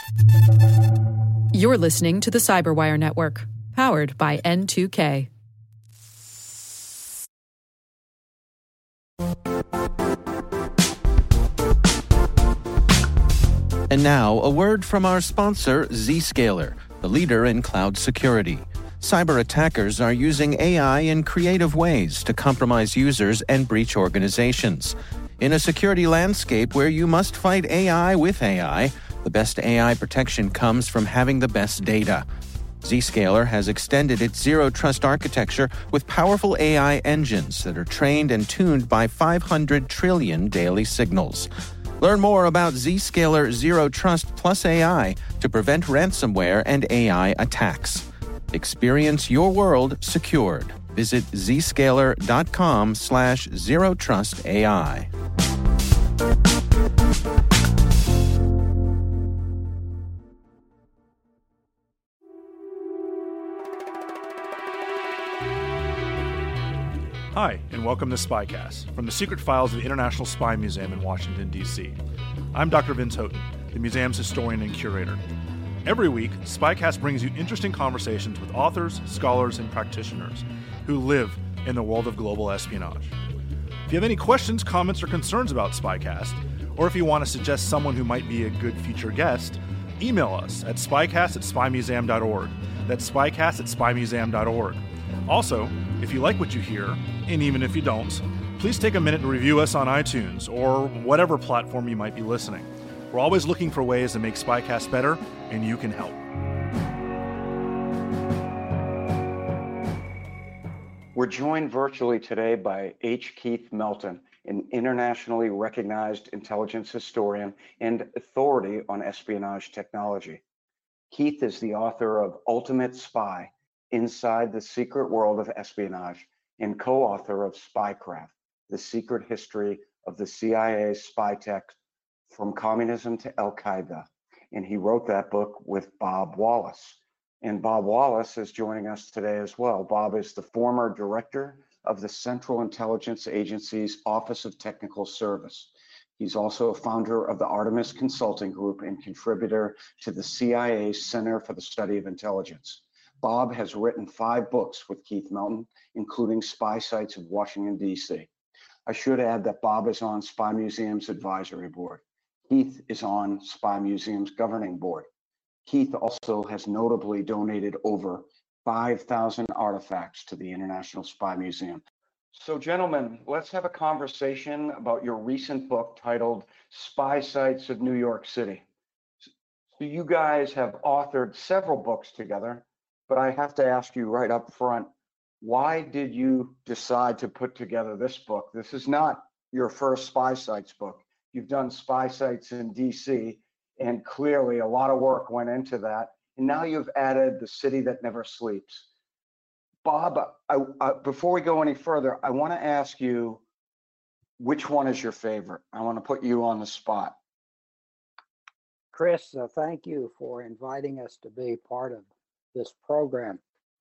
You're listening to the Cyberwire Network, powered by N2K. And now, a word from our sponsor, Zscaler, the leader in cloud security. Cyber attackers are using AI in creative ways to compromise users and breach organizations. In a security landscape where you must fight AI with AI, the best AI protection comes from having the best data. Zscaler has extended its zero-trust architecture with powerful AI engines that are trained and tuned by 500 trillion daily signals. Learn more about Zscaler Zero Trust Plus AI to prevent ransomware and AI attacks. Experience your world secured. Visit zscaler.com/zerotrustai. Hi, and welcome to Spycast, from the secret files of the International Spy Museum in Washington, D.C. I'm Dr. Vince Houghton, the museum's historian and curator. Every week, Spycast brings you interesting conversations with authors, scholars, and practitioners who live in the world of global espionage. If you have any questions, comments, or concerns about Spycast, or if you want to suggest someone who might be a good future guest, email us at spycast@spymuseum.org. That's spycast@spymuseum.org. Also, if you like what you hear, and even if you don't, please take a minute to review us on iTunes or whatever platform you might be listening. We're always looking for ways to make Spycast better, and you can help. We're joined virtually today by H. Keith Melton, an internationally recognized intelligence historian and authority on espionage technology. Keith is the author of Ultimate Spy: Inside the Secret World of Espionage and co-author of Spycraft: The Secret History of the CIA's Spy Tech from Communism to Al-Qaeda. And he wrote that book with Bob Wallace. And Bob Wallace is joining us today as well. Bob is the former director of the Central Intelligence Agency's Office of Technical Service. He's also a founder of the Artemis Consulting Group and contributor to the CIA's Center for the Study of Intelligence. Bob has written 5 books with Keith Melton, including Spy Sites of Washington, D.C. I should add that Bob is on Spy Museum's advisory board. Keith is on Spy Museum's governing board. Keith also has notably donated over 5,000 artifacts to the International Spy Museum. So gentlemen, let's have a conversation about your recent book titled Spy Sites of New York City. So you guys have authored several books together, but I have to ask you right up front, why did you decide to put together this book? This is not your first Spy Sites book. You've done Spy Sites in DC, and clearly a lot of work went into that. And now you've added The City That Never Sleeps. Bob, before we go any further, I want to ask you, which one is your favorite? I want to put you on the spot. Chris, thank you for inviting us to be part of this program.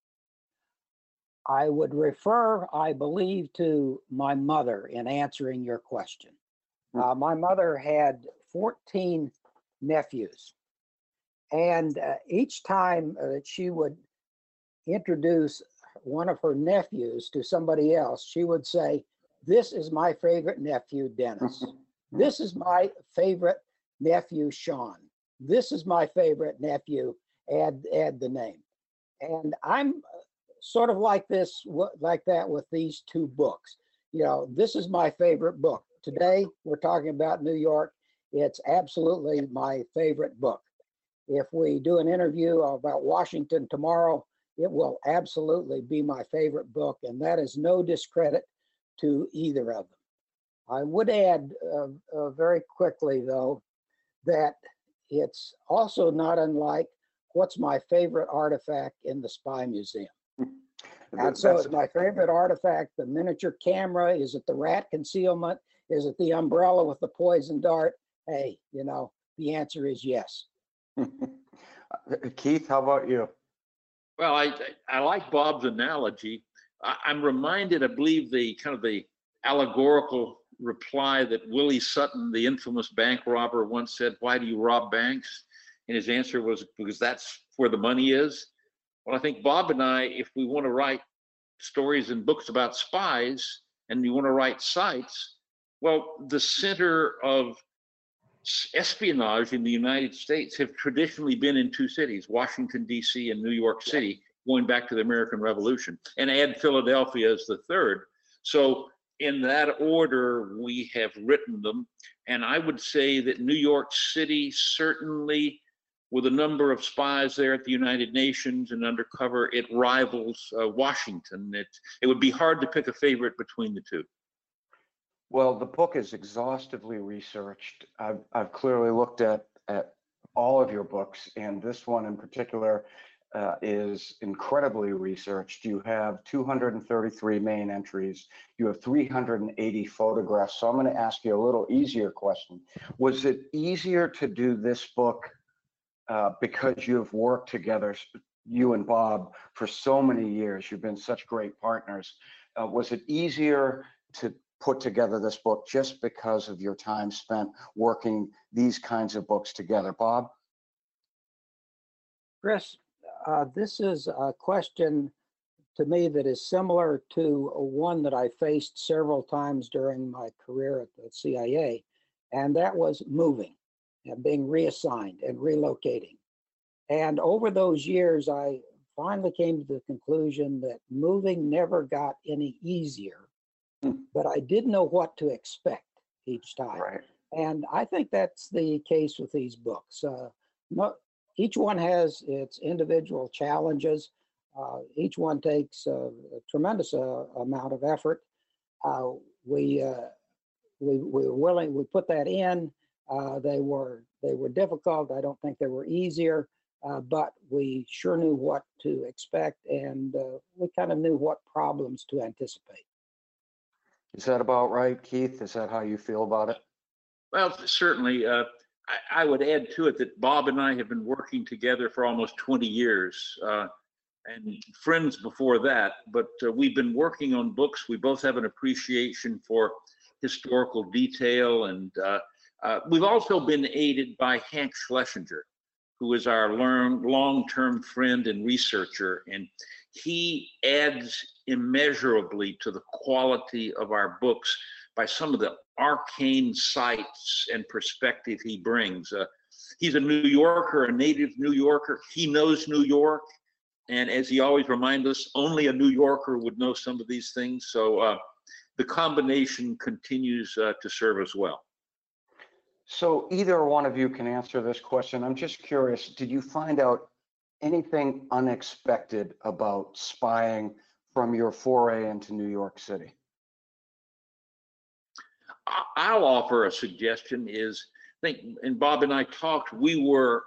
I would refer, I believe, to my mother in answering your question. My mother had 14 nephews, and each time that she would introduce one of her nephews to somebody else, she would say, "This is my favorite nephew, Dennis. This is my favorite nephew, Sean. This is my favorite nephew," add the name. And I'm sort of like that with these 2 books. You know, this is my favorite book. Today, we're talking about New York. It's absolutely my favorite book. If we do an interview about Washington tomorrow, it will absolutely be my favorite book, and that is no discredit to either of them. I would add very quickly, though, that it's also not unlike what's my favorite artifact in the Spy Museum. And so it's my favorite artifact, the miniature camera. Is it the rat concealment? Is it the umbrella with the poison dart? Hey, you know, the answer is yes. Keith, how about you? Well, I like Bob's analogy. I'm reminded, I believe, the allegorical reply that Willie Sutton, the infamous bank robber, once said, "Why do you rob banks?" And his answer was, because that's where the money is. Well, I think Bob and I, if we want to write stories and books about spies and you want to write sites, well, the center of espionage in the United States have traditionally been in two cities, Washington, D.C. and New York City, going back to the American Revolution, and add Philadelphia as the third. So in that order, we have written them. And I would say that New York City, certainly with a number of spies there at the United Nations and undercover, it rivals Washington. It would be hard to pick a favorite between the two. Well, the book is exhaustively researched. I've clearly looked at all of your books, and this one in particular is incredibly researched. You have 233 main entries. You have 380 photographs. So I'm going to ask you a little easier question. Was it easier to do this book because you've worked together, you and Bob, for so many years? You've been such great partners. Was it easier to put together this book just because of your time spent working these kinds of books together? Bob? Chris, this is a question to me that is similar to one that I faced several times during my career at the CIA, and that was moving and being reassigned and relocating. And over those years, I finally came to the conclusion that moving never got any easier, but I didn't know what to expect each time. Right. And I think that's the case with these books. Each one has its individual challenges. Each one takes a tremendous amount of effort. We put that in. They were difficult. I don't think they were easier, but we sure knew what to expect, and we kind of knew what problems to anticipate. Is that about right, Keith? Is that how you feel about it? Well, certainly. I would add to it that Bob and I have been working together for almost 20 years, and friends before that, but we've been working on books. We both have an appreciation for historical detail, and we've also been aided by Hank Schlesinger, who is our long-term friend and researcher, and he adds immeasurably to the quality of our books by some of the arcane sights and perspective he brings. He's a New Yorker, a native New Yorker. He knows New York, and as he always reminds us, only a New Yorker would know some of these things. So the combination continues to serve us well. So either one of you can answer this question. I'm just curious, did you find out anything unexpected about spying from your foray into New York City? I'll offer a suggestion. And Bob and I talked, we were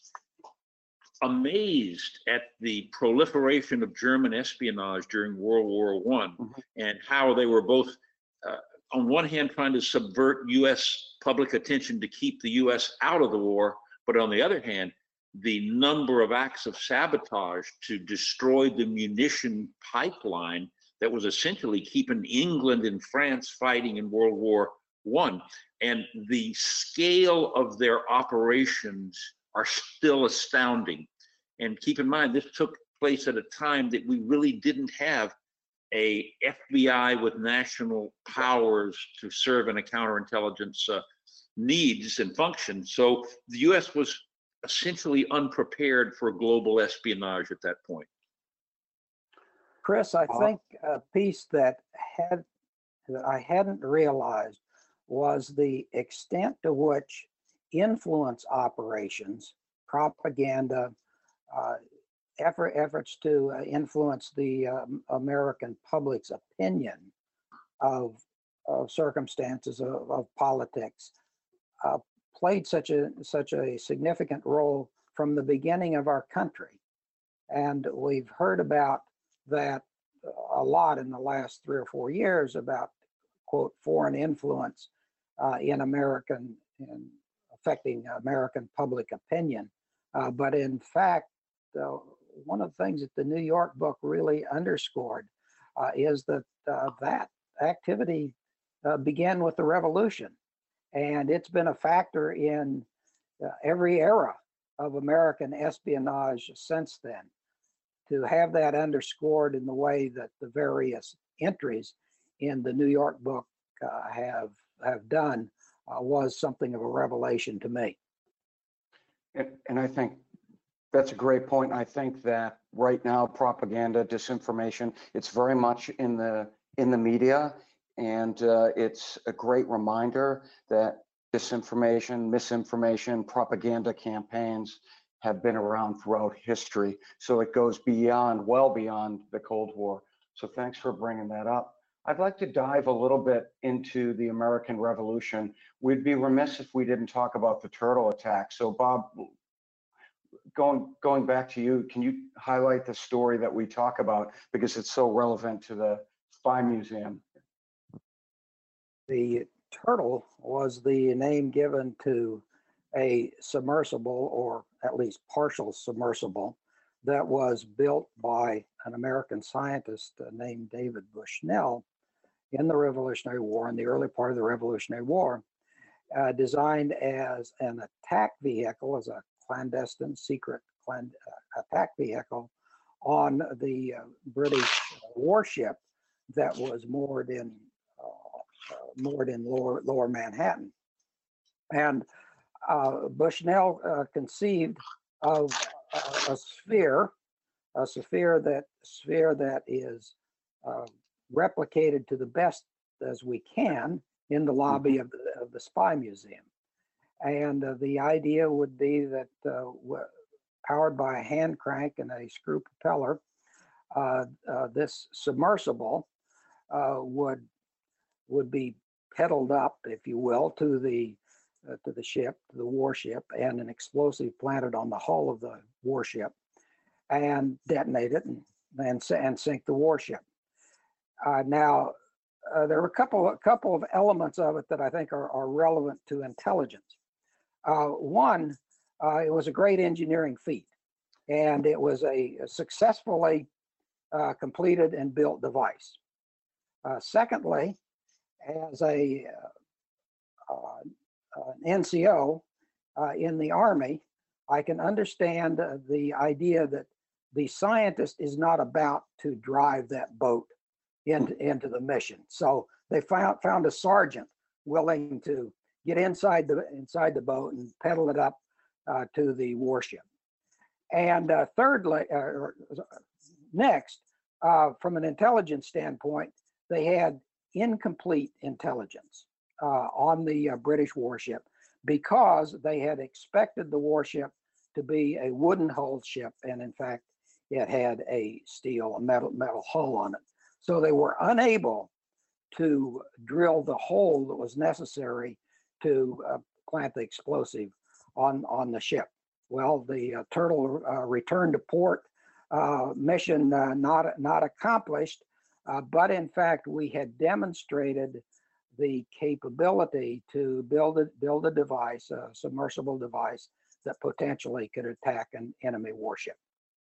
amazed at the proliferation of German espionage during World War I, and how they were both, on one hand, trying to subvert U.S. public attention to keep the U.S. out of the war, but on the other hand, the number of acts of sabotage to destroy the munition pipeline that was essentially keeping England and France fighting in World War I. And the scale of their operations are still astounding. And keep in mind, this took place at a time that we really didn't have a FBI with national powers to serve in a counterintelligence needs and functions. So the U.S. was essentially unprepared for global espionage at that point. Chris, I think a piece that I hadn't realized was the extent to which influence operations, propaganda, efforts to influence the American public's opinion of circumstances of politics played such a significant role from the beginning of our country. And we've heard about that a lot in the last 3 or 4 years about, quote, foreign influence in affecting American public opinion. But in fact, one of the things that the New York book really underscored is that that activity began with the revolution. And it's been a factor in every era of American espionage since then. To have that underscored in the way that the various entries in the New York book have done was something of a revelation to me. And I think that's a great point. I think that right now, propaganda, disinformation, it's very much in the media, and it's a great reminder that disinformation, misinformation, propaganda campaigns have been around throughout history. So it goes beyond, well beyond the Cold War. So thanks for bringing that up. I'd like to dive a little bit into the American Revolution. We'd be remiss if we didn't talk about the Turtle attack. So Bob, going back to you, can you highlight the story that we talk about, because it's so relevant to the Spy Museum? The Turtle was the name given to a submersible, or at least partial submersible, that was built by an American scientist named David Bushnell in the Revolutionary War, in the early part of the Revolutionary War, designed as an attack vehicle, as a clandestine, secret attack vehicle on the British warship that was moored in lower Manhattan. And Bushnell conceived of a sphere that is replicated to the best as we can in the lobby of the Spy Museum. And the idea would be that powered by a hand crank and a screw propeller, this submersible would be pedaled up, if you will, to the ship, to the warship, and an explosive planted on the hull of the warship, and detonate it and sink the warship. Now, there are a couple of elements of it that I think are relevant to intelligence. One, it was a great engineering feat, and it was a successfully completed and built device. Secondly, as an NCO in the Army, I can understand the idea that the scientist is not about to drive that boat into the mission. So they found a sergeant willing to get inside the boat and pedal it up to the warship. And thirdly, next, from an intelligence standpoint, they had incomplete intelligence on the British warship, because they had expected the warship to be a wooden hulled ship, and in fact, it had a metal hull on it. So they were unable to drill the hole that was necessary to plant the explosive on the ship. Well, the Turtle returned to port, mission not accomplished, but in fact, we had demonstrated the capability to build a device, a submersible device, that potentially could attack an enemy warship.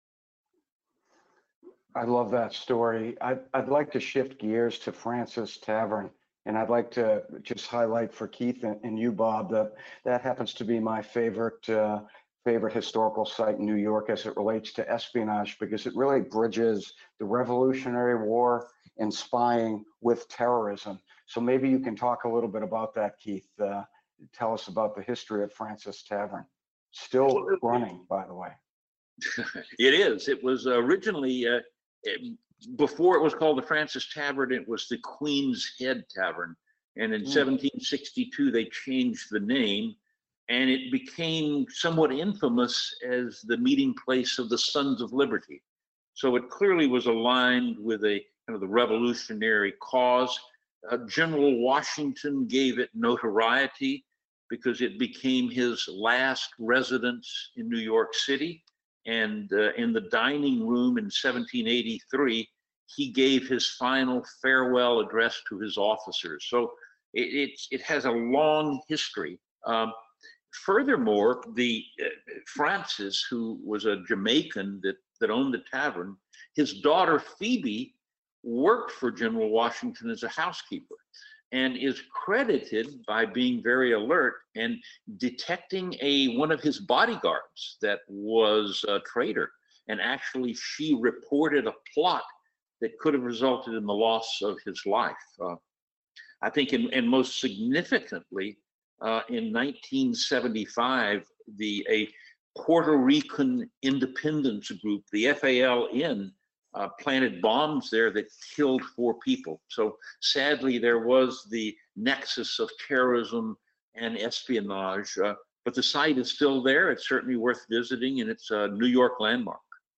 I love that story. I'd like to shift gears to Francis Tavern, and I'd like to just highlight for Keith and you, Bob, that happens to be my favorite historical site in New York as it relates to espionage, because it really bridges the Revolutionary War and spying with terrorism. So maybe you can talk a little bit about that, Keith. Tell us about the history of Francis Tavern. Still running, by the way. It is. It was originally, before it was called the Francis Tavern, it was the Queen's Head Tavern. And in 1762, they changed the name, and it became somewhat infamous as the meeting place of the Sons of Liberty. So it clearly was aligned with a kind of the revolutionary cause. General Washington gave it notoriety because it became his last residence in New York City. And in the dining room in 1783, he gave his final farewell address to his officers. So it has a long history. Furthermore, the Francis, who was a Jamaican that owned the tavern, his daughter Phoebe worked for General Washington as a housekeeper. and is credited by being very alert and detecting one of his bodyguards that was a traitor. And actually, she reported a plot that could have resulted in the loss of his life. I think, and most significantly, in 1975, a Puerto Rican independence group, the FALN, planted bombs there that killed 4 people. So sadly, there was the nexus of terrorism and espionage, but the site is still there. It's certainly worth visiting, and it's a New York landmark.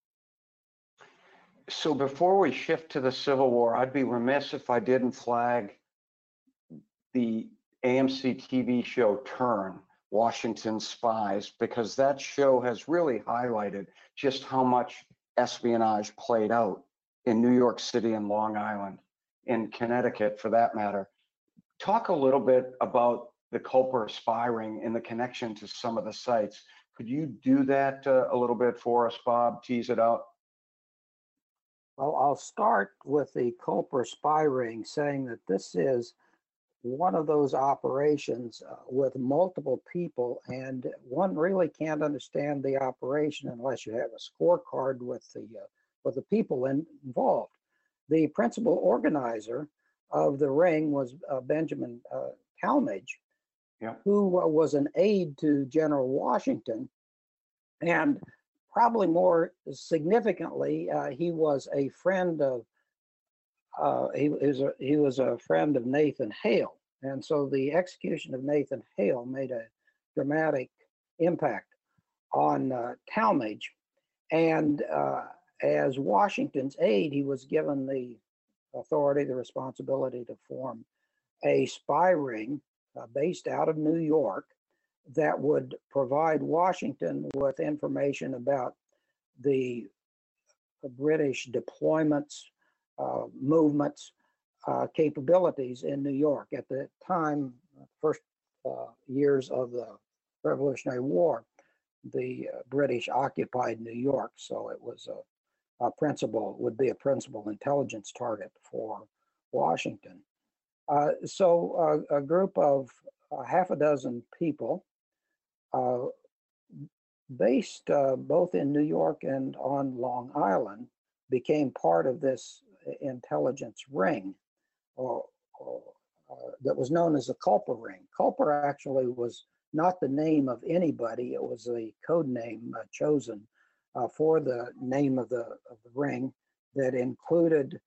So before we shift to the Civil War, I'd be remiss if I didn't flag the AMC TV show Turn, Washington Spies, because that show has really highlighted just how much espionage played out in New York City and Long Island, in Connecticut for that matter. Talk a little bit about the Culper spy ring and the connection to some of the sites. Could you do that a little bit for us, Bob? Tease it out. Well, I'll start with the Culper spy ring, saying that this is one of those operations with multiple people, and one really can't understand the operation unless you have a scorecard with the people involved. The principal organizer of the ring was Benjamin Talmadge, who was an aide to General Washington, and probably more significantly, he was a friend of he was a friend of Nathan Hale, and so the execution of Nathan Hale made a dramatic impact on Talmadge. And as Washington's aide, he was given the authority, the responsibility to form a spy ring based out of New York that would provide Washington with information about the British deployments, movements, capabilities in New York. At the time, first years of the Revolutionary War, the British occupied New York, so it was would be a principal intelligence target for Washington. So a group of half a dozen people based both in New York and on Long Island became part of this intelligence ring, that was known as the Culper ring. Culper actually was not the name of anybody; it was a code name chosen for the name of the ring that included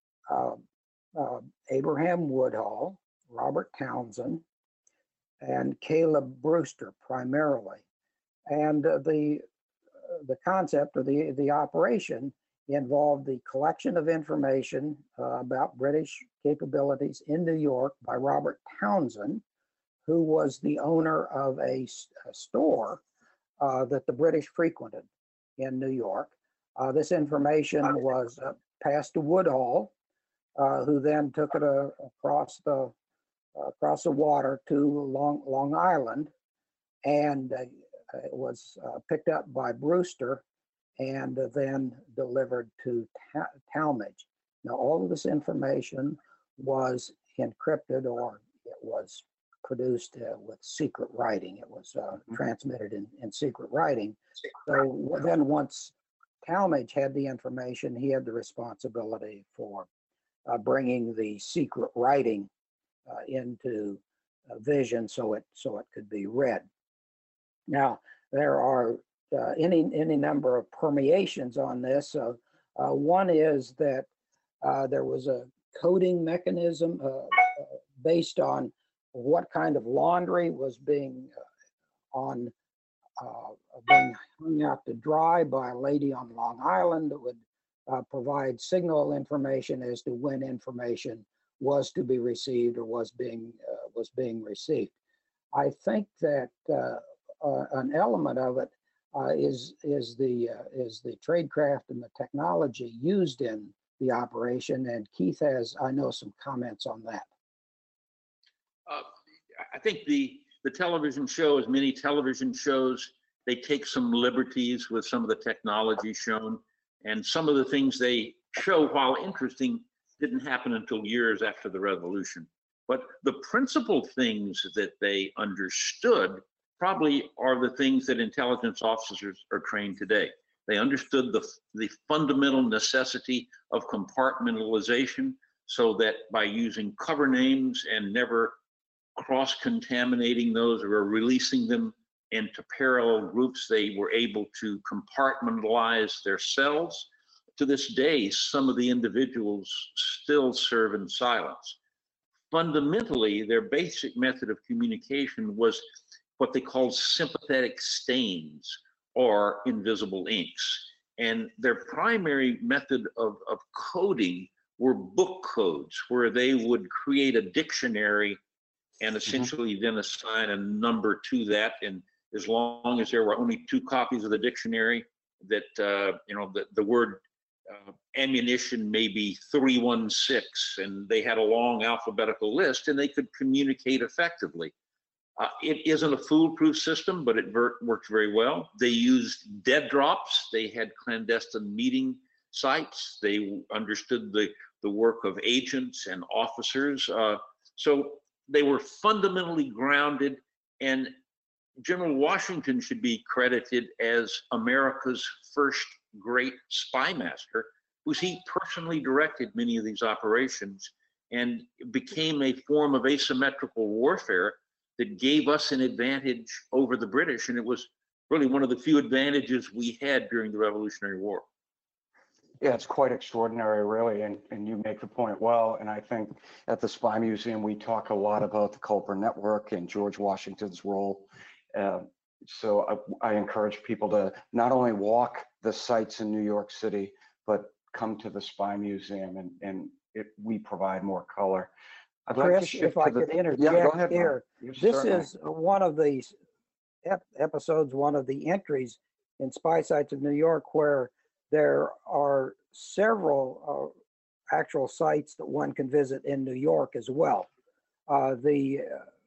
Abraham Woodhull, Robert Townsend, and Caleb Brewster primarily. And the concept or the operation involved the collection of information about British capabilities in New York by Robert Townsend, who was the owner of a store that the British frequented in New York. This information was passed to Woodhull, who then took it across the water to Long Island, and it was picked up by Brewster and then delivered to Talmadge. Now, all of this information was encrypted, or it was produced with secret writing. It was transmitted in secret writing. So then once Talmadge had the information, he had the responsibility for bringing the secret writing into vision so it could be read. Now, there are any number of permeations on this. One is that there was a coding mechanism based on what kind of laundry was being hung out to dry by a lady on Long Island that would provide signal information as to when information was to be received or was being received. I think that an element of it is the tradecraft and the technology used in the operation, and Keith has, I know, some comments on that. I think the television show, as many television shows, they take some liberties with some of the technology shown, and some of the things they show, while interesting, didn't happen until years after the revolution. But the principal things that they understood probably are the things that intelligence officers are trained today. They understood the fundamental necessity of compartmentalization, so that by using cover names and never cross-contaminating those or releasing them into parallel groups, they were able to compartmentalize their cells. To this day, some of the individuals still serve in silence. Fundamentally, their basic method of communication was what they called sympathetic stains or invisible inks. And their primary method of coding were book codes, where they would create a dictionary and essentially then assign a number to that. And as long as there were only 2 copies of the dictionary, that the word ammunition may be 316, and they had a long alphabetical list, and they could communicate effectively. It isn't a foolproof system, but it worked very well. They used dead drops. They had clandestine meeting sites. They understood the work of agents and officers. So they were fundamentally grounded, and General Washington should be credited as America's first great spy master, because he personally directed many of these operations and became a form of asymmetrical warfare that gave us an advantage over the British. And it was really one of the few advantages we had during the Revolutionary War. Yeah, it's quite extraordinary, really, and you make the point well. And I think at the Spy Museum, we talk a lot about the Culper Network and George Washington's role. So I encourage people to not only walk the sites in New York City, but come to the Spy Museum, and we provide more color. I'd like Chris, to shift if I to could interject go ahead, here, this certainly. is one of the episodes, one of the entries in Spy Sites of New York, where there are several actual sites that one can visit in New York as well. The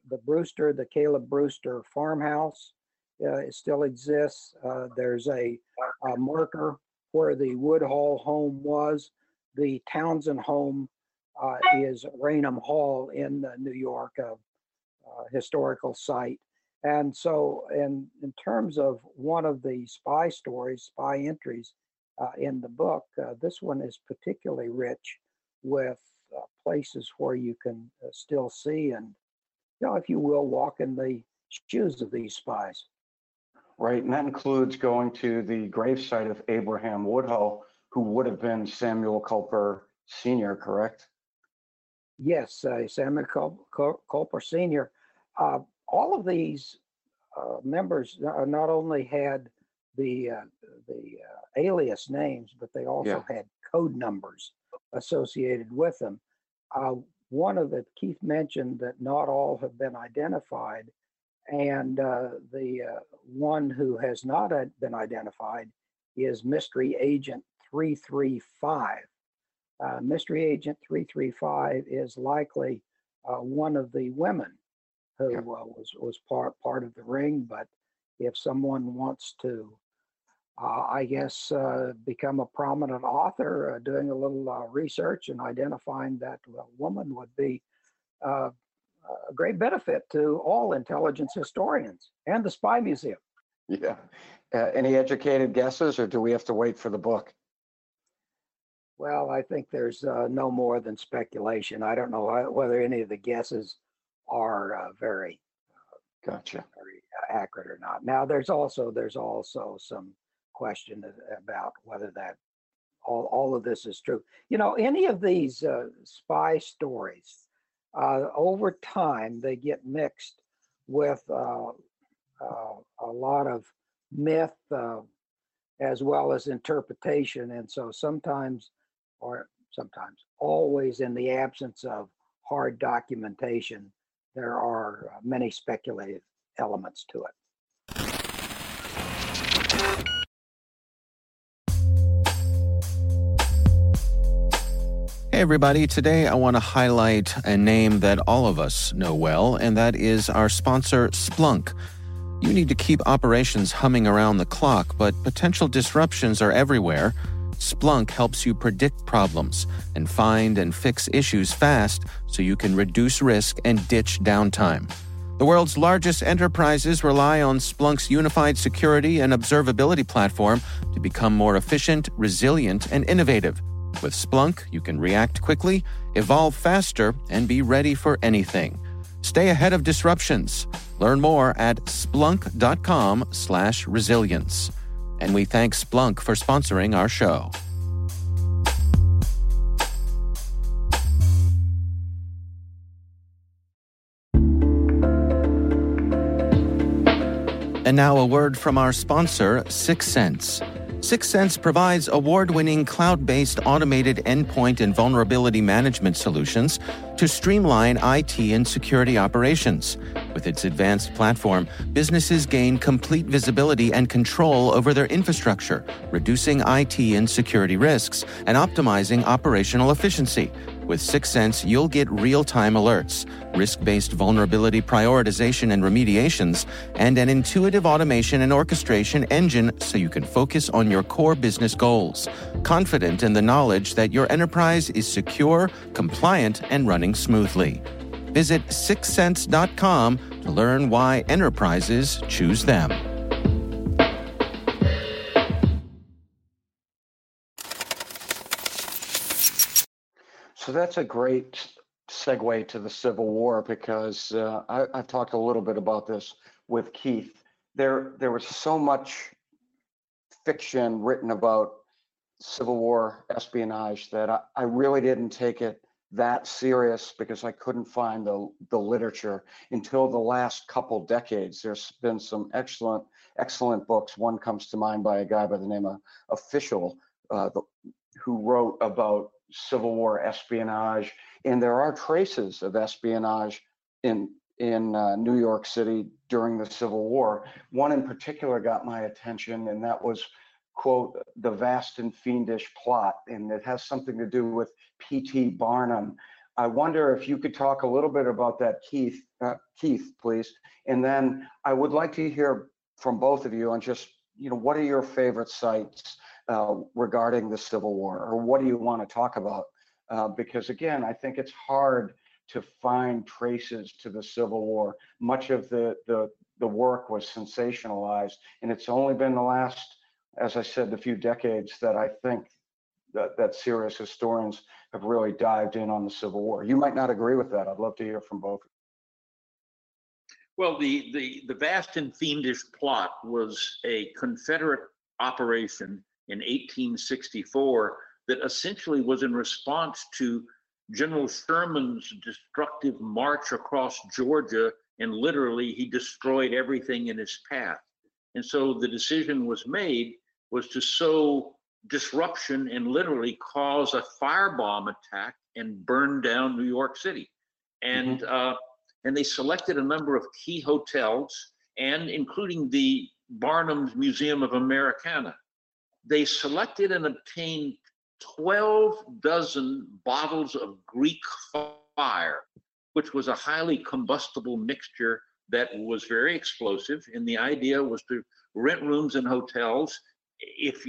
Caleb Brewster farmhouse it still exists. There's a marker where the Woodhull home was. The Townsend home is Raynham Hall in the New York historical site. And so in terms of one of the spy stories, spy entries in the book, this one is particularly rich with places where you can still see and, if you will, walk in the shoes of these spies. Right, and that includes going to the gravesite of Abraham Woodhull, who would have been Samuel Culper Sr., correct? Yes, Samuel Culper Sr. All of these members not only had the alias names, but they also had code numbers associated with them. One of the Keith mentioned that not all have been identified, and the one who has not been identified is Mystery Agent 335. Mystery Agent 335 is likely one of the women who was part of the ring. But if someone wants to, become a prominent author, doing a little research and identifying that woman would be a great benefit to all intelligence historians and the Spy Museum. Yeah. Any educated guesses, or do we have to wait for the book? Well, I think there's no more than speculation. I don't know whether any of the guesses are very accurate or not. Now, there's also some question about whether that all of this is true. Any of these spy stories, over time, they get mixed with a lot of myth as well as interpretation. And so sometimes always, in the absence of hard documentation, there are many speculative elements to it. Hey everybody, today I want to highlight a name that all of us know well, and that is our sponsor, Splunk. You need to keep operations humming around the clock, but potential disruptions are everywhere. Splunk helps you predict problems and find and fix issues fast so you can reduce risk and ditch downtime. The world's largest enterprises rely on Splunk's unified security and observability platform to become more efficient, resilient, and innovative. With Splunk, you can react quickly, evolve faster, and be ready for anything. Stay ahead of disruptions. Learn more at splunk.com/resilience. And we thank Splunk for sponsoring our show. And now a word from our sponsor, Syxsense. Syxsense provides award-winning cloud-based automated endpoint and vulnerability management solutions to streamline IT and security operations. With its advanced platform, businesses gain complete visibility and control over their infrastructure, reducing IT and security risks and optimizing operational efficiency. With Syxsense, you'll get real-time alerts, risk-based vulnerability prioritization and remediations, and an intuitive automation and orchestration engine so you can focus on your core business goals, confident in the knowledge that your enterprise is secure, compliant, and running smoothly. Visit Syxsense.com to learn why enterprises choose them. So that's a great segue to the Civil War, because I've talked a little bit about this with Keith. There was so much fiction written about Civil War espionage that I really didn't take it that serious, because I couldn't find the literature until the last couple decades. There's been some excellent books. One comes to mind by a guy by the name of Fischel, who wrote about Civil War espionage, and there are traces of espionage in New York City during the Civil War. One in particular got my attention, and that was, quote, the vast and fiendish plot, and it has something to do with P.T. Barnum. I wonder if you could talk a little bit about that, Keith, please, and then I would like to hear from both of you on just, what are your favorite sites regarding the Civil War, or what do you want to talk about? Because again, I think it's hard to find traces to the Civil War. Much of the work was sensationalized, and it's only been the last, as I said, a few decades that I think that serious historians have really dived in on the Civil War. You might not agree with that. I'd love to hear from both. Well, the vast and fiendish plot was a Confederate operation in 1864 that essentially was in response to General Sherman's destructive march across Georgia, and literally he destroyed everything in his path. And so the decision was made was to sow disruption and literally cause a firebomb attack and burn down New York City. And and they selected a number of key hotels, and including the Barnum's Museum of Americana. They selected and obtained 12 dozen bottles of Greek fire, which was a highly combustible mixture that was very explosive. And the idea was to rent rooms in hotels. If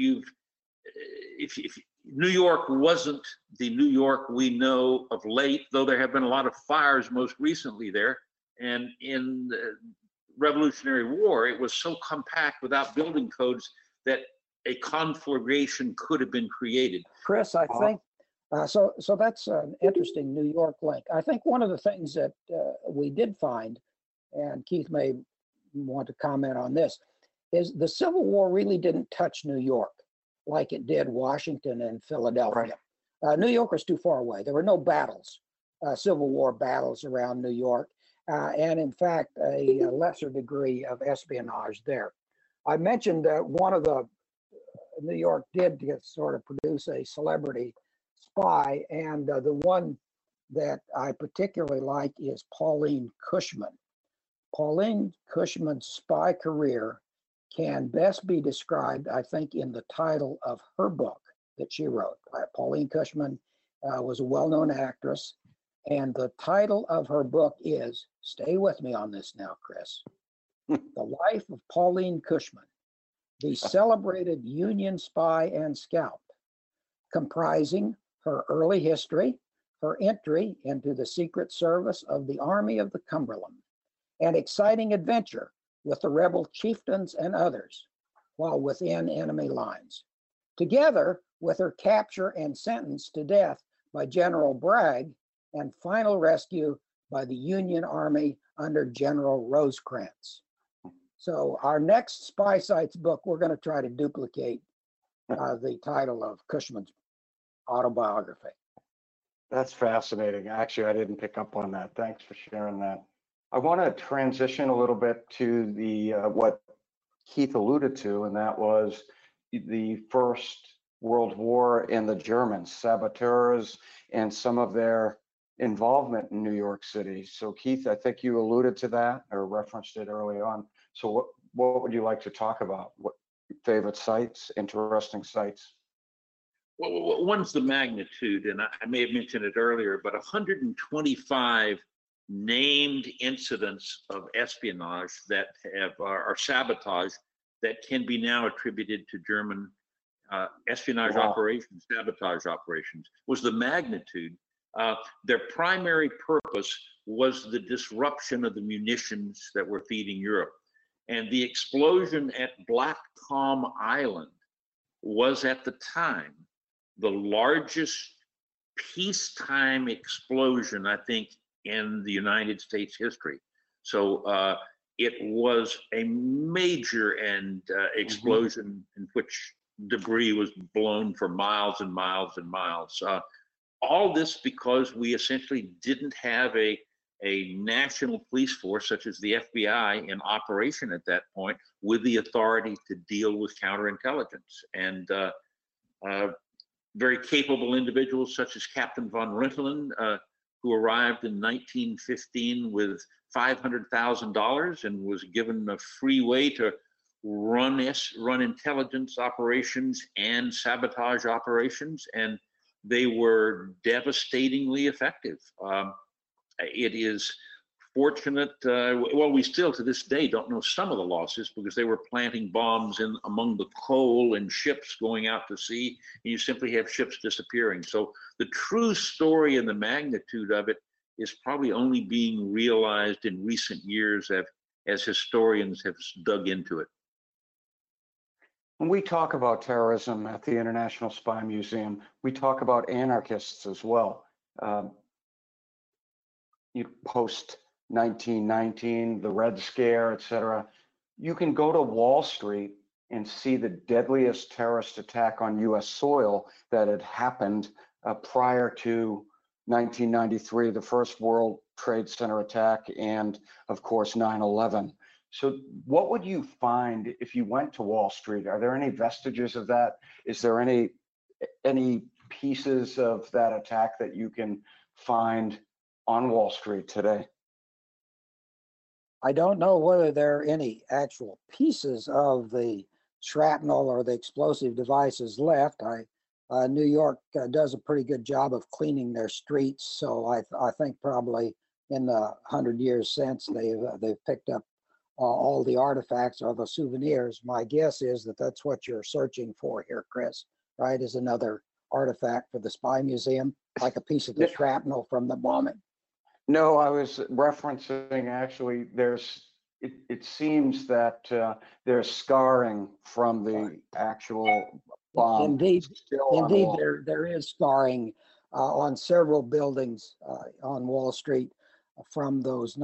New York wasn't the New York we know of late, though there have been a lot of fires most recently there. And in the Revolutionary War, it was so compact without building codes that a conflagration could have been created. Chris, I think, so that's an interesting New York link. I think one of the things that we did find, and Keith may want to comment on this, is the Civil War really didn't touch New York like it did Washington and Philadelphia. Right. New York was too far away. There were no battles, Civil War battles around New York, and in fact, a lesser degree of espionage there. I mentioned one of the New York did sort of produce a celebrity spy, and the one that I particularly like is Pauline Cushman. Pauline Cushman's spy career can best be described, I think, in the title of her book that she wrote. Pauline Cushman was a well-known actress, and the title of her book is, stay with me on this now, Chris, The Life of Pauline Cushman, the celebrated Union spy and scout comprising her early history, her entry into the Secret Service of the Army of the Cumberland, and exciting adventure with the rebel chieftains and others while within enemy lines, together with her capture and sentence to death by General Bragg and final rescue by the Union Army under General Rosecrans. So our next Spy Sites book, we're going to try to duplicate the title of Cushman's autobiography. That's fascinating. Actually, I didn't pick up on that. Thanks for sharing that. I want to transition a little bit to the what Keith alluded to, and that was the First World War and the Germans, saboteurs, and some of their involvement in New York City. So Keith, I think you alluded to that or referenced it early on. So what would you like to talk about? What favorite sites, interesting sites? Well, one's the magnitude, and I may have mentioned it earlier, but 125 named incidents of espionage that are sabotage that can be now attributed to German espionage operations, sabotage operations, was the magnitude. Their primary purpose was the disruption of the munitions that were feeding Europe. And the explosion at Black Palm Island was at the time the largest peacetime explosion, I think, in the United States history. So it was a major explosion in which debris was blown for miles and miles and miles. All this because we essentially didn't have a national police force such as the FBI in operation at that point with the authority to deal with counterintelligence. And very capable individuals such as Captain von Rintelen, who arrived in 1915 with $500,000 and was given a free way to run intelligence operations and sabotage operations, and they were devastatingly effective. It is fortunate, well, we still to this day don't know some of the losses because they were planting bombs in among the coal and ships going out to sea, and you simply have ships disappearing. So the true story and the magnitude of it is probably only being realized in recent years as historians have dug into it. When we talk about terrorism at the International Spy Museum, we talk about anarchists as well. Post 1919, the Red Scare, et cetera. You can go to Wall Street and see the deadliest terrorist attack on US soil that had happened prior to 1993, the first World Trade Center attack, and of course 9/11. So what would you find if you went to Wall Street? Are there any vestiges of that? Is there any pieces of that attack that you can find on Wall Street today? I don't know whether there are any actual pieces of the shrapnel or the explosive devices left. New York does a pretty good job of cleaning their streets, so I think probably in the 100 years since they've picked up all the artifacts or the souvenirs. My guess is that that's what you're searching for here, Chris, right? Is another artifact for the Spy Museum, like a piece of the shrapnel from the bombing. No, I was referencing actually it seems that there's scarring from the actual bomb. Indeed, there is scarring on several buildings on Wall Street from those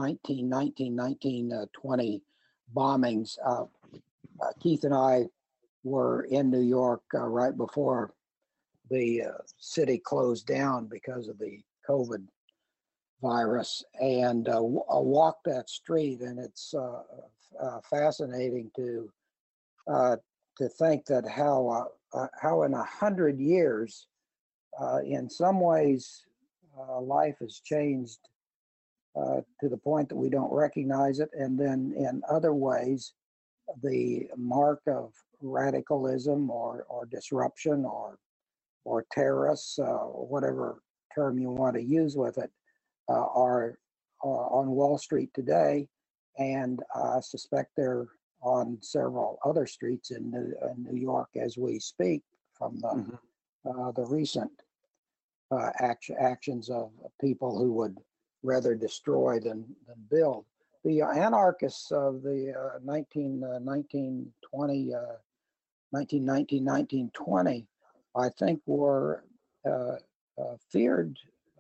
1920 bombings. Keith and I were in New York right before the city closed down because of the COVID virus, and walked that street, and it's fascinating to think that how in 100 years, in some ways, life has changed to the point that we don't recognize it, and then in other ways, the mark of radicalism or disruption or terrorists, whatever term you want to use with it, are on Wall Street today, and I suspect they're on several other streets in New York as we speak, from the the recent actions of people who would rather destroy than build. The anarchists of the 1919, 1920, I think were feared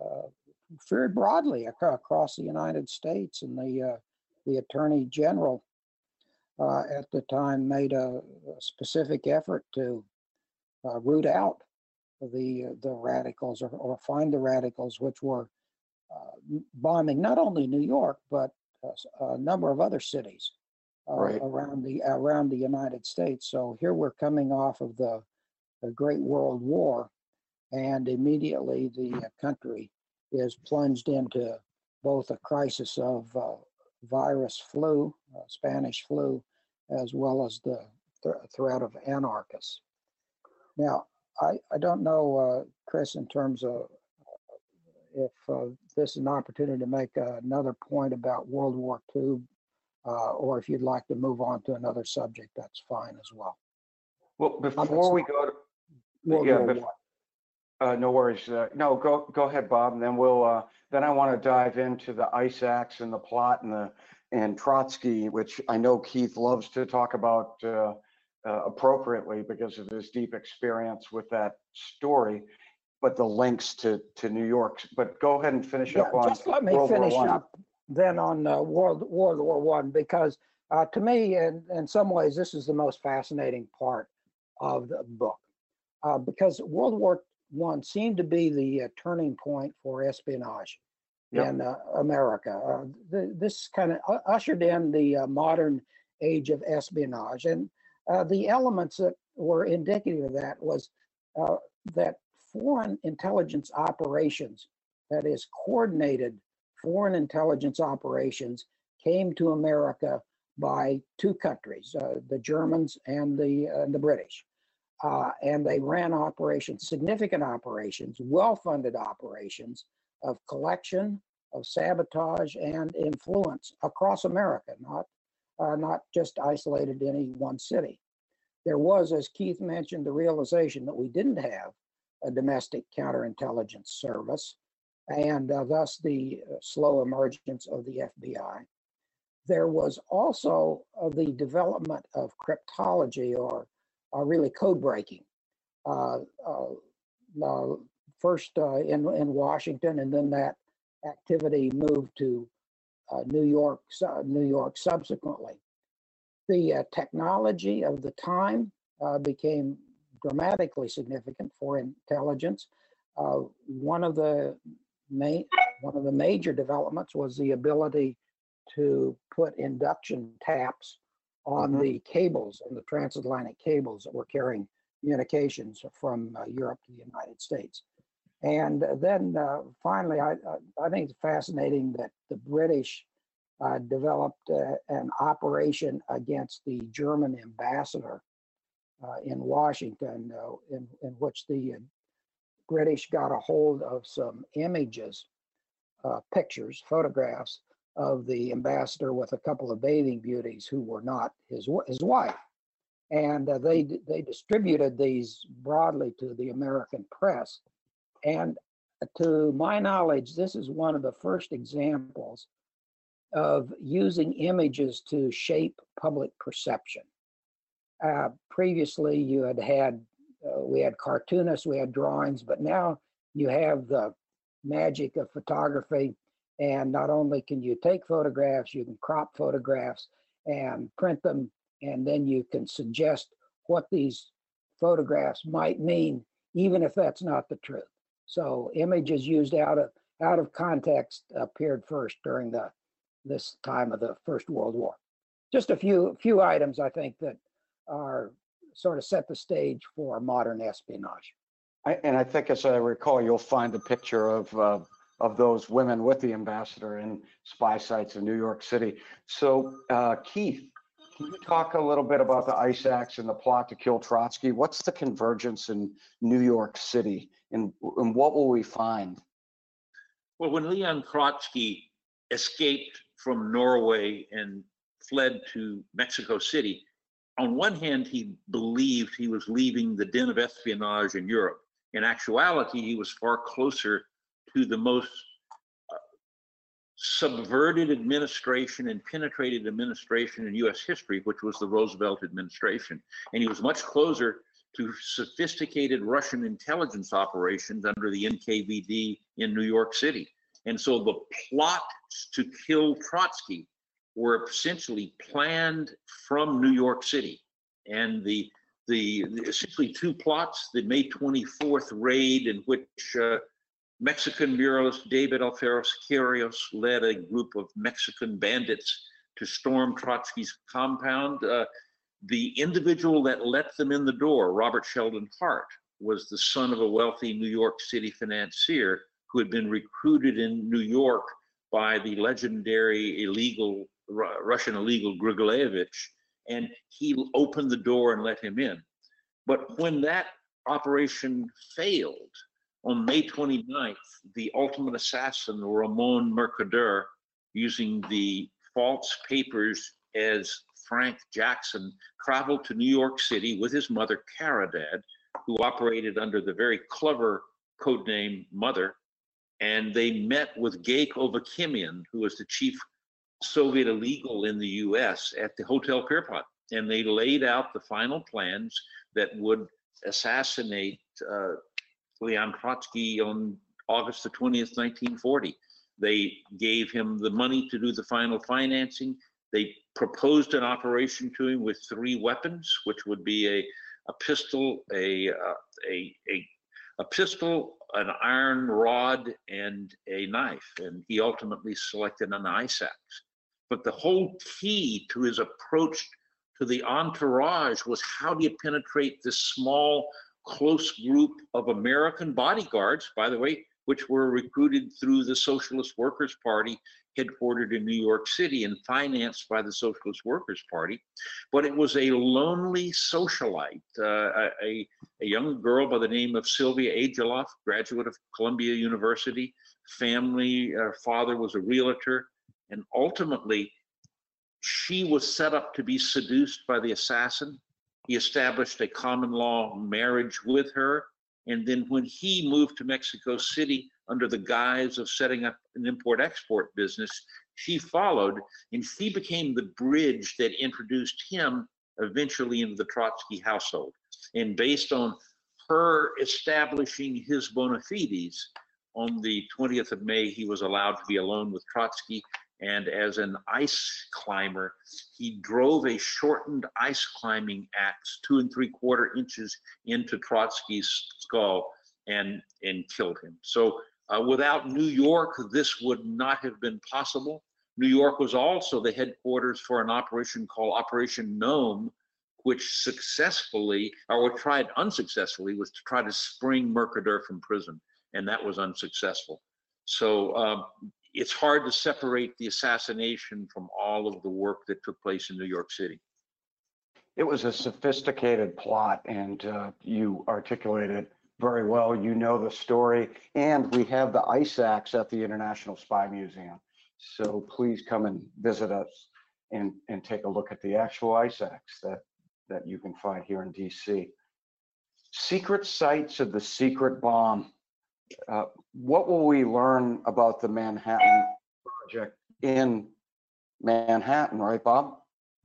broadly across the United States, and the Attorney General at the time made a specific effort to root out the radicals or find the radicals, which were bombing not only New York but a number of other cities around the United States. So here we're coming off of the Great World War, and immediately the country is plunged into both a crisis of virus flu, Spanish flu, as well as the threat of anarchists. Now, I don't know, Chris, in terms of if this is an opportunity to make another point about World War II, or if you'd like to move on to another subject, that's fine as well. Well, before we go to World War. no worries. No, go ahead, Bob, and then we'll. Then I want to dive into the ice axe and the plot and Trotsky, which I know Keith loves to talk about appropriately because of his deep experience with that story, but the links to New York. But go ahead and finish up on. Just let me finish up then on World War I, because to me, in some ways, this is the most fascinating part of the book, because World War I seemed to be the turning point for espionage in America. This kind of ushered in the modern age of espionage, and the elements that were indicative of that was that foreign intelligence operations, that is, coordinated foreign intelligence operations, came to America by two countries, the Germans and the British. And they ran operations, significant operations, well-funded operations of collection, of sabotage, and influence across America, not just isolated to any one city. There was, as Keith mentioned, the realization that we didn't have a domestic counterintelligence service, and thus the slow emergence of the FBI. There was also the development of cryptology, or really code breaking, first in Washington, and then that activity moved to New York subsequently. The technology of the time became dramatically significant for intelligence. One of the major developments was the ability to put induction taps on the cables, on the transatlantic cables that were carrying communications from Europe to the United States. And then finally, I think it's fascinating that the British developed an operation against the German ambassador in Washington, in which the British got a hold of some images, pictures, photographs of the ambassador with a couple of bathing beauties who were not his wife. And they distributed these broadly to the American press. And to my knowledge, this is one of the first examples of using images to shape public perception. Previously, we had cartoonists, we had drawings, but now you have the magic of photography. And not only can you take photographs, you can crop photographs and print them, and then you can suggest what these photographs might mean, even if that's not the truth. So images used out of context appeared first during this time of the First World War. Just a few items, I think, that are sort of set the stage for modern espionage. I think, as I recall, you'll find a picture of those women with the ambassador in spy sites in New York City. So, Keith, can you talk a little bit about the ice axe and the plot to kill Trotsky? What's the convergence in New York City, and what will we find? Well, when Leon Trotsky escaped from Norway and fled to Mexico City, on one hand, he believed he was leaving the den of espionage in Europe. In actuality, he was far closer to the most subverted administration and penetrated administration in US history, which was the Roosevelt administration. And he was much closer to sophisticated Russian intelligence operations under the NKVD in New York City. And so the plots to kill Trotsky were essentially planned from New York City. And the essentially two plots, the May 24th raid, in which Mexican muralist David Alfaro Siqueiros led a group of Mexican bandits to storm Trotsky's compound. The individual that let them in the door, Robert Sheldon Hart, was the son of a wealthy New York City financier who had been recruited in New York by the legendary Russian illegal Grigorevich, and he opened the door and let him in. But when that operation failed, on May 29th, the ultimate assassin, Ramon Mercader, using the false papers as Frank Jackson, traveled to New York City with his mother, Caridad, who operated under the very clever codename Mother, and they met with Geik Ovakimian, who was the chief Soviet illegal in the US, at the Hotel Pierpont. And they laid out the final plans that would assassinate Leon Trotsky on August the 20th, 1940. They gave him the money to do the final financing. They proposed an operation to him with 3 weapons, which would be a pistol, a pistol, an iron rod, and a knife. And he ultimately selected an ice axe. But the whole key to his approach to the entourage was, how do you penetrate this small, close group of American bodyguards, by the way, which were recruited through the Socialist Workers' Party, headquartered in New York City and financed by the Socialist Workers' Party. But it was a lonely socialite, a young girl by the name of Sylvia Ageloff, graduate of Columbia University. Family, father was a realtor, and ultimately she was set up to be seduced by the assassin. He established a common law marriage with her. And then when he moved to Mexico City under the guise of setting up an import-export business, she followed, and she became the bridge that introduced him eventually into the Trotsky household. And based on her establishing his bona fides, on the 20th of May, he was allowed to be alone with Trotsky. And as an ice climber, he drove a shortened ice climbing axe 2 3/4 inches into Trotsky's skull and killed him. So without New York, this would not have been possible. New York was also the headquarters for an operation called Operation Gnome, which successfully, or tried unsuccessfully, was to try to spring Mercader from prison, and that was unsuccessful. So it's hard to separate the assassination from all of the work that took place in New York City. It was a sophisticated plot, and you articulated it very well. You know the story, and we have the ice axe at the International Spy Museum. So please come and visit us and take a look at the actual ice axe that you can find here in DC. Secret sites of the secret bomb. What will we learn about the Manhattan Project in Manhattan, right, Bob?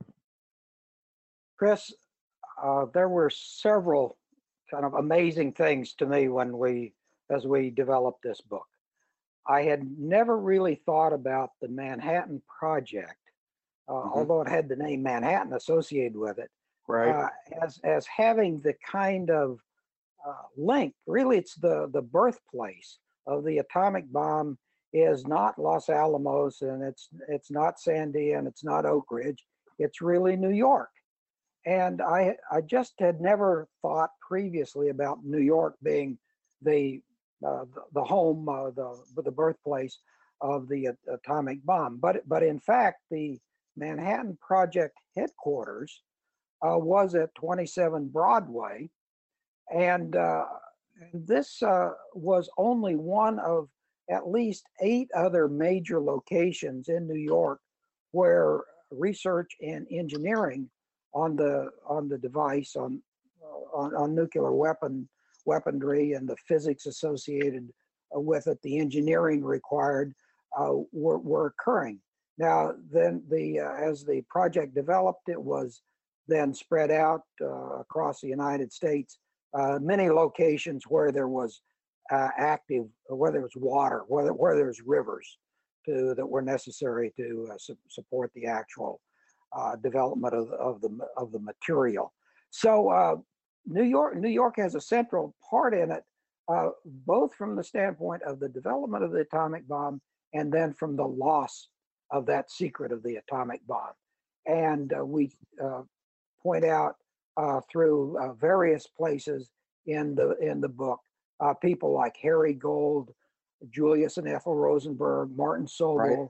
Chris, there were several kind of amazing things to me as we developed this book. I had never really thought about the Manhattan Project, although it had the name Manhattan associated with it, right? As having the kind of link. Really, it's the birthplace of the atomic bomb is not Los Alamos, and it's not Sandia, and it's not Oak Ridge. It's really New York. And I just had never thought previously about New York being the home, the birthplace of the atomic bomb. But in fact, the Manhattan Project headquarters was at 27 Broadway. And this was only one of at least 8 other major locations in New York where research and engineering on the device, on nuclear weapon, weaponry and the physics associated with it, the engineering required, were occurring. Now, then as the project developed, it was then spread out across the United States, many locations where there was active, where there was water, where there was rivers that were necessary to support the actual development of the material. So New York has a central part in it, both from the standpoint of the development of the atomic bomb and then from the loss of that secret of the atomic bomb. And we point out through various places in the book people like Harry Gold, Julius and Ethel Rosenberg, Martin Sobel,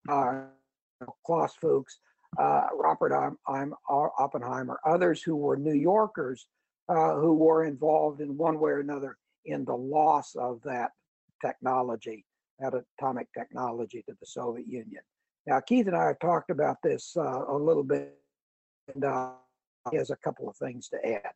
Klaus Fuchs, Robert Oppenheimer, others who were New Yorkers who were involved in one way or another in the loss of that technology, that atomic technology, to the Soviet Union. Now, Keith and I have talked about this a little bit, and he has a couple of things to add.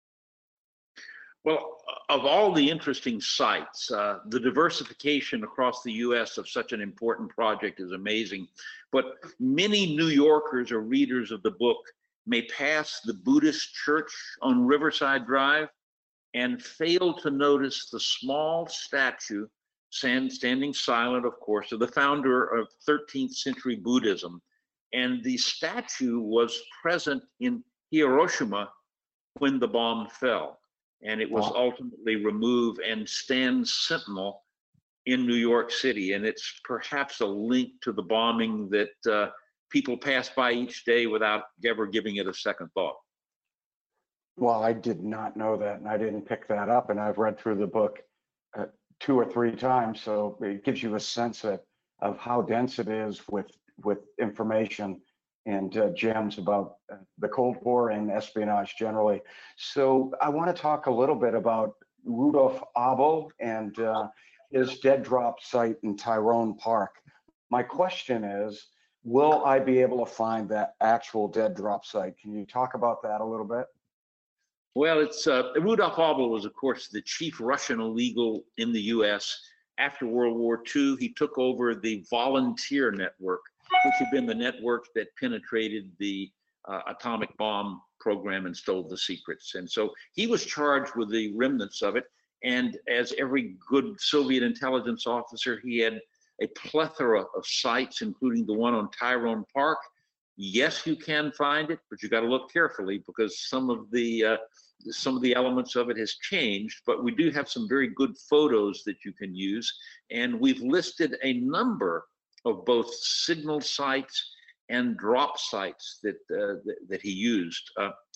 Well, of all the interesting sites, the diversification across the U.S. of such an important project is amazing. But many New Yorkers or readers of the book may pass the Buddhist church on Riverside Drive and fail to notice the small statue, standing silent, of course, of the founder of 13th century Buddhism. And the statue was present in Hiroshima when the bomb fell. And it was ultimately removed and stands sentinel in New York City. And it's perhaps a link to the bombing that people pass by each day without ever giving it a second thought. Well, I did not know that, and I didn't pick that up. And I've read through the book 2 or 3 times, so it gives you a sense of how dense it is with information and gems about the Cold War and espionage generally. So I want to talk a little bit about Rudolf Abel and his dead drop site in Tyrone Park. My question is, will I be able to find that actual dead drop site? Can you talk about that a little bit? Well, it's Rudolf Abel was, of course, the chief Russian illegal in the U.S. After World War II. He took over the Volunteer Network, which had been the network that penetrated the atomic bomb program and stole the secrets. And so he was charged with the remnants of it. And as every good Soviet intelligence officer, he had a plethora of sites, including the one on Tyrone Park. Yes, you can find it, but you got to look carefully because some of the elements of it has changed. But we do have some very good photos that you can use, and we've listed a number of both signal sites and drop sites that he used.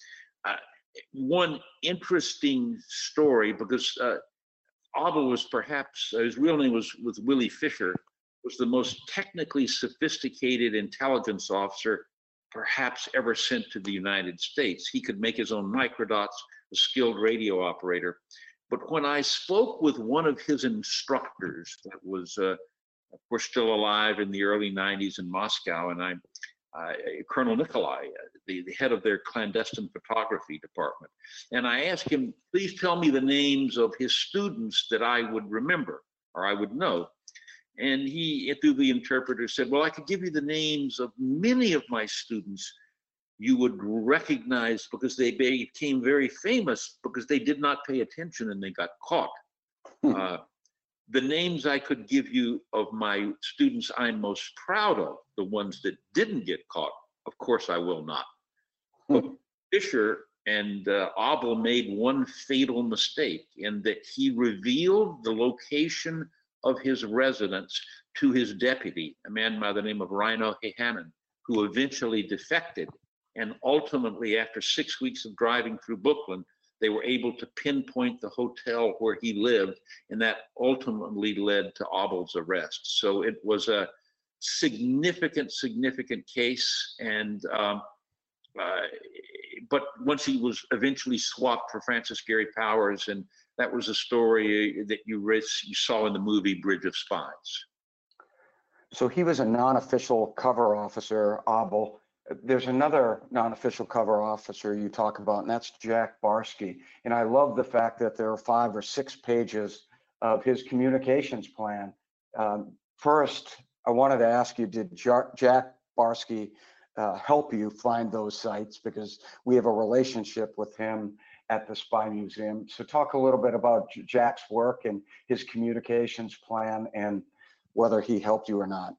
One interesting story, because Abel was perhaps, his real name was Willie Fisher, was the most technically sophisticated intelligence officer perhaps ever sent to the United States. He could make his own microdots, a skilled radio operator. But when I spoke with one of his instructors that was, of course, still alive in the early 90s in Moscow, and Colonel Nikolai, the head of their clandestine photography department. And I asked him, please tell me the names of his students that I would remember or I would know. And he, through the interpreter, said, well, I could give you the names of many of my students you would recognize because they became very famous because they did not pay attention and they got caught. The names I could give you of my students I'm most proud of, the ones that didn't get caught, of course I will not. But Fisher and Abel made one fatal mistake in that he revealed the location of his residence to his deputy, a man by the name of Reino Heihanen, who eventually defected. And ultimately, after 6 weeks of driving through Brooklyn, they were able to pinpoint the hotel where he lived, and that ultimately led to Abel's arrest. So it was a significant case, and but once he was eventually swapped for Francis Gary Powers, and that was a story that you saw in the movie Bridge of Spies. So he was a non-official cover officer, Abel, There's another non-official cover officer you talk about, and that's Jack Barsky. And I love the fact that there are 5 or 6 pages of his communications plan. First, I wanted to ask you, did Jack Barsky help you find those sites? Because we have a relationship with him at the Spy Museum. So talk a little bit about Jack's work and his communications plan and whether he helped you or not.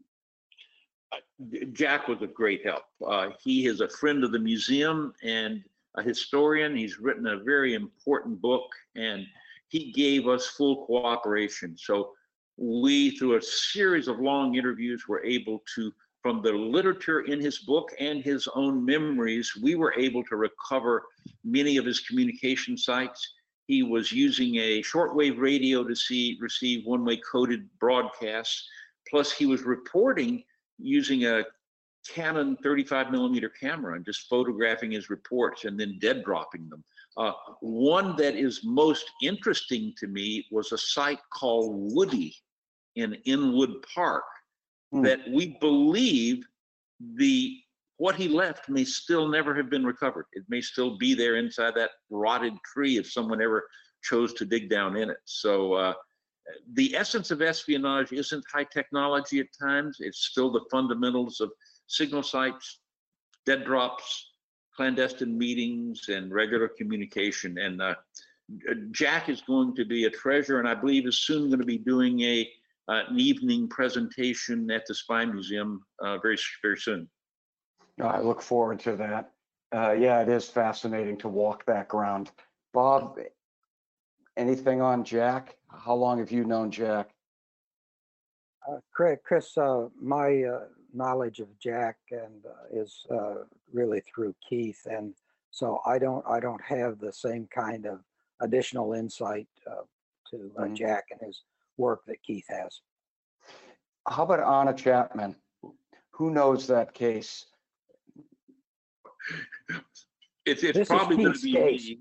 Jack was a great help. He is a friend of the museum and a historian. He's written a very important book, and he gave us full cooperation. So we, through a series of long interviews, were able to, from the literature in his book and his own memories, we were able to recover many of his communication sites. He was using a shortwave radio to receive one-way coded broadcasts. Plus, he was reporting using a Canon 35mm camera and just photographing his reports and then dead dropping them. One that is most interesting to me was a site called Woody in Inwood Park that we believe what he left may still never have been recovered. It may still be there inside that rotted tree if someone ever chose to dig down in it. So the essence of espionage isn't high technology at times. It's still the fundamentals of signal sites, dead drops, clandestine meetings, and regular communication. And Jack is going to be a treasure, and I believe is soon going to be doing an evening presentation at the Spy Museum very, very soon. I look forward to that. Yeah, it is fascinating to walk that ground. Bob, anything on Jack? How long have you known Jack? Chris, my knowledge of Jack is really through Keith, and so I don't have the same kind of additional insight to Jack and his work that Keith has. How about Anna Chapman? Who knows that case? It's probably going to be me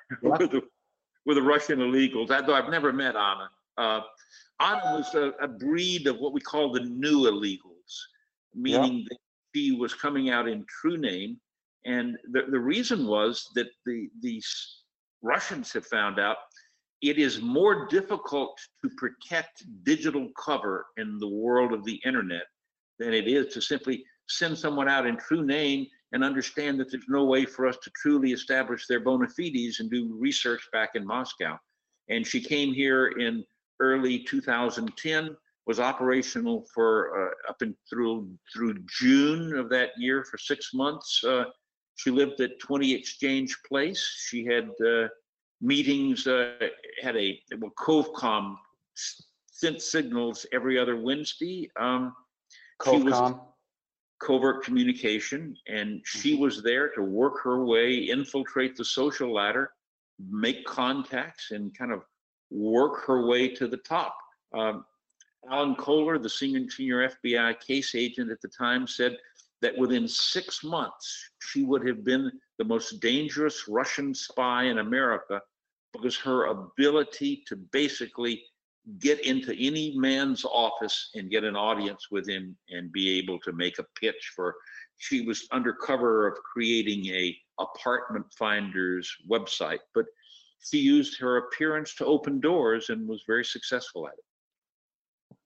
with the Russian illegals. Though I've never met Anna. Anna was a breed of what we call the new illegals, meaning that she was coming out in true name. And the reason was that the Russians have found out it is more difficult to protect digital cover in the world of the internet than it is to simply send someone out in true name and understand that there's no way for us to truly establish their bona fides and do research back in Moscow. And she came here in early 2010, was operational for up and through June of that year for 6 months. She lived at 20 Exchange Place. She had meetings, had a COVCOM sent signals every other Wednesday. COVCOM? Covert communication, and she was there to work her way, infiltrate the social ladder, make contacts, and kind of work her way to the top. Alan Kohler, the senior FBI case agent at the time, said that within 6 months, she would have been the most dangerous Russian spy in America because her ability to basically get into any man's office and get an audience with him and be able to make a pitch she was under cover of creating a apartment finders website, but she used her appearance to open doors and was very successful at it.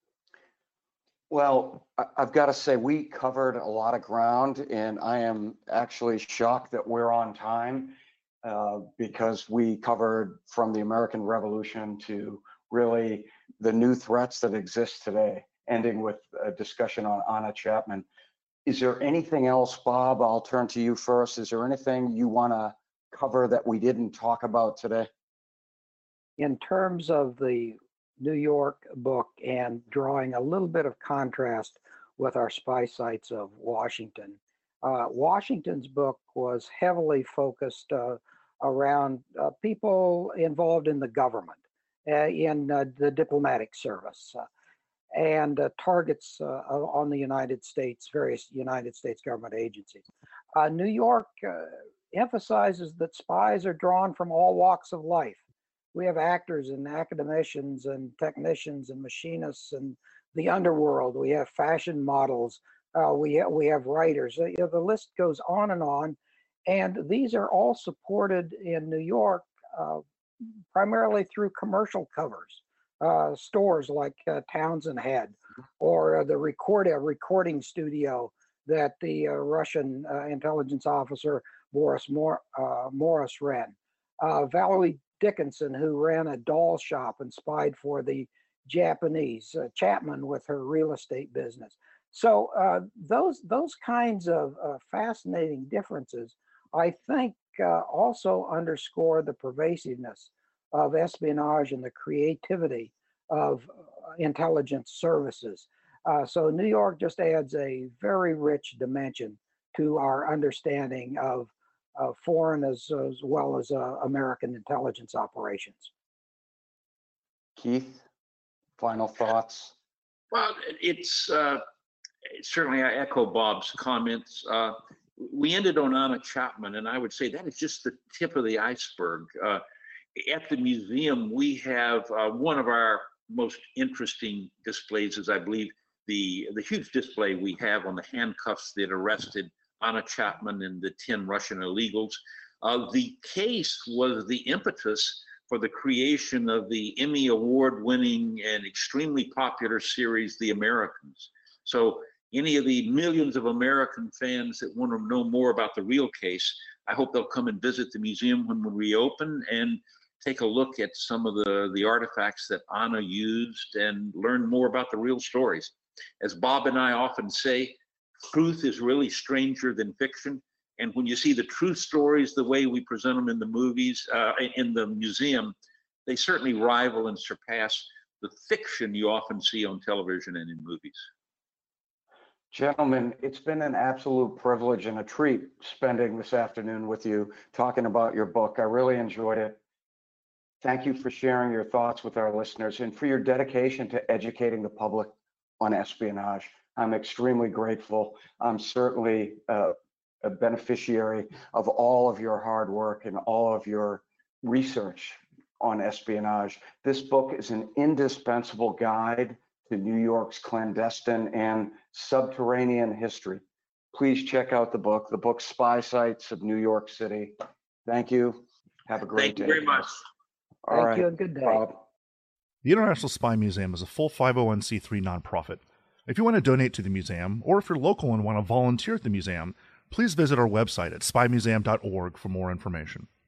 Well, I've got to say, we covered a lot of ground, and I am actually shocked that we're on time because we covered from the American Revolution to really the new threats that exist today, ending with a discussion on Anna Chapman. Is there anything else, Bob? I'll turn to you first. Is there anything you want to cover that we didn't talk about today? In terms of the New York book and drawing a little bit of contrast with our spy sites of Washington, Washington's book was heavily focused around people involved in the government, in the diplomatic service, and targets on the United States, various United States government agencies. New York emphasizes that spies are drawn from all walks of life. We have actors and academicians and technicians and machinists and the underworld. We have fashion models We have writers. The list goes on, and these are all supported in New York primarily through commercial covers. Stores like Townsend had, or the recording studio that the Russian intelligence officer Morris ran. Valerie Dickinson, who ran a doll shop and spied for the Japanese. Chapman with her real estate business. So those kinds of fascinating differences, I think, also underscore the pervasiveness of espionage and the creativity of intelligence services. So New York just adds a very rich dimension to our understanding of foreign as well as American intelligence operations. Keith, final thoughts? Well, it's certainly I echo Bob's comments. We ended on Anna Chapman, and I would say that is just the tip of the iceberg. At the museum, we have one of our most interesting displays is, I believe, the huge display we have on the handcuffs that arrested Anna Chapman and the 10 Russian illegals. The case was the impetus for the creation of the Emmy Award-winning and extremely popular series, The Americans. So any of the millions of American fans that want to know more about the real case, I hope they'll come and visit the museum when we reopen and take a look at some of the artifacts that Anna used and learn more about the real stories. As Bob and I often say, truth is really stranger than fiction. And when you see the true stories the way we present them in the movies, in the museum, they certainly rival and surpass the fiction you often see on television and in movies. Gentlemen, it's been an absolute privilege and a treat spending this afternoon with you, talking about your book. I really enjoyed it. Thank you for sharing your thoughts with our listeners and for your dedication to educating the public on espionage. I'm extremely grateful. I'm certainly a beneficiary of all of your hard work and all of your research on espionage. This book is an indispensable guide to New York's clandestine and subterranean history. Please check out the book, Spy Sites of New York City. Thank you. Have a great day. Thank you very much. Thank you and good day. Bob. The International Spy Museum is a full 501c3 nonprofit. If you want to donate to the museum, or if you're local and want to volunteer at the museum, please visit our website at spymuseum.org for more information.